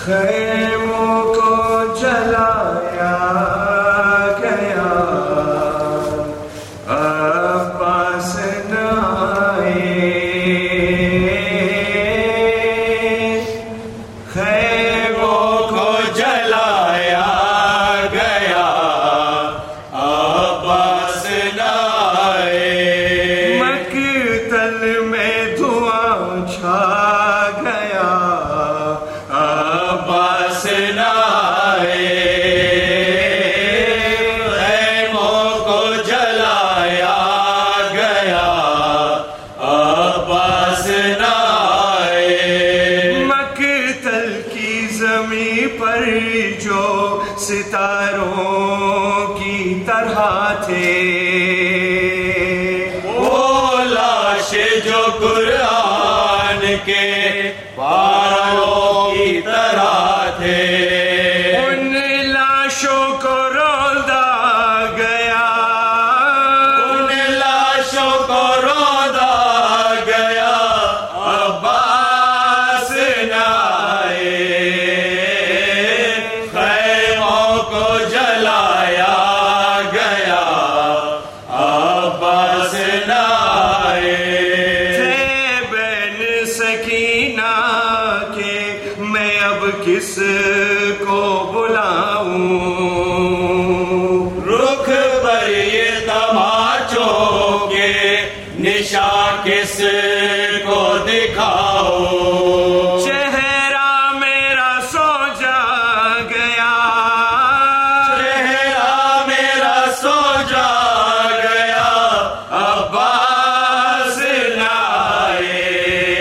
خیموں کو جلایا گیا، عباس نہ آئے۔ خیموں کو جلایا گیا، عباس نہ آئے۔ مقتل میں دھواں چھا گیا، عباس نہ آئے۔ خیموں کو جلایا گیا، عباس نہ آئے۔ مقتل کی زمین پر جو ستاروں کی طرح تھے، وہ لاش جو قرآن کے پاروں کی طرح تھے، ان لاشوں کو روندا گیا، ان لاشوں کو روندا گیا، عباس نہ آئے۔ خیموں کو جلایا گیا، عباس نہ آئے۔ تھے بین سکینہ کے میں اب کس کو بلاؤں، رخ پر یہ تماچوں کے نشاں کس کو دکھاؤں۔ چہرہ میرا سو جا گیا، چہرہ میرا سو جا گیا، عباس نہ آئے۔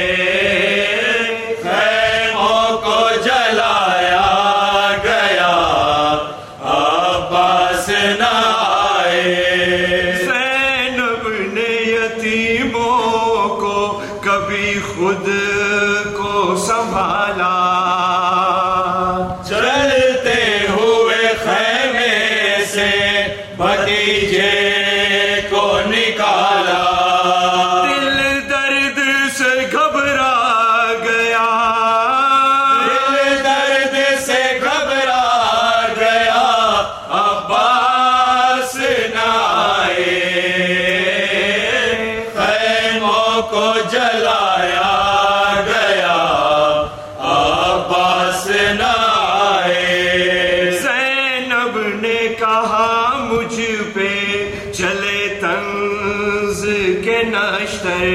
خیموں کو جلایا گیا، عباس نہ آئے۔ زینب نے یتیموں کو کبھی خود کو سنبھالا، چلتے ہوئے خیمے سے بھتیجے کو نکالا۔ دل درد سے گھبرا گیا، دل درد سے گھبرا گیا، عباس نہ آئے۔ خیموں کو جلایا گیا، عباس نہ آئے۔ زینب نے کہا مجھ پہ چلے طنز کے نشتر،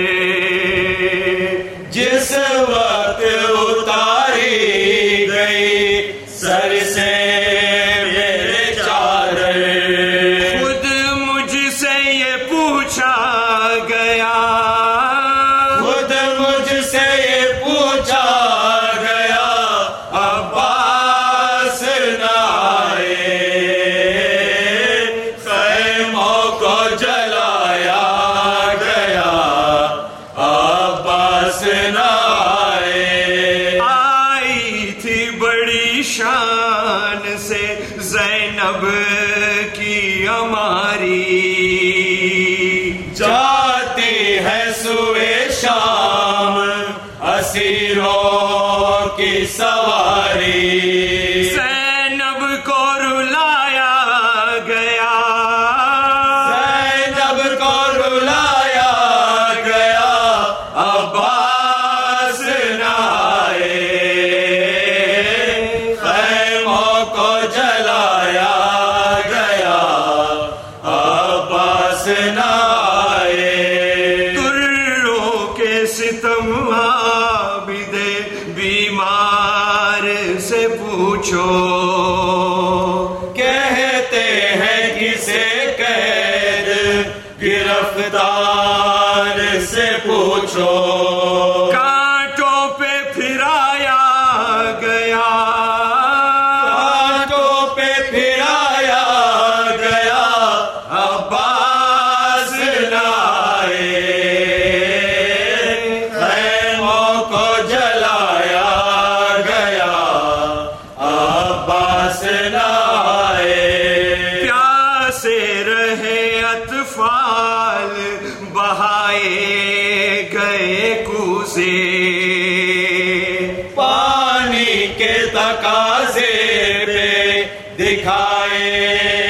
جس وقت اتاری گئی سر سے میرے چادر، خود مجھ سے یہ پوچھا گیا، خود مجھ سے یہ پوچھا گیا، عباس نہ آئے۔ خیموں کو جلایا گیا، عباس نہ آئے۔ آئی تھی بڑی شان سے زینب کی ہماری، جاتی ہے سوئے شام اسیروں کی سواری۔ زینب کو رلایا گیا، زینب کو رلایا گیا، عباس نہ آئے۔ خیموں کو جلایا گیا، عباس نہ آئے۔ تروں کے ستم عابد بیمار سے پوچھو، کہتے ہیں کسے قید گرفتار سے پوچھو۔ کانٹوں پہ پھرایا گیا، کانٹوں پہ پھرایا گیا، عباس نہ آئے۔ خیموں کو جلایا گیا، عباس نہ آئے۔ پیاسے رہے اطفال بہائے گئے کوزے، پانی کے تقاضے پہ دکھائے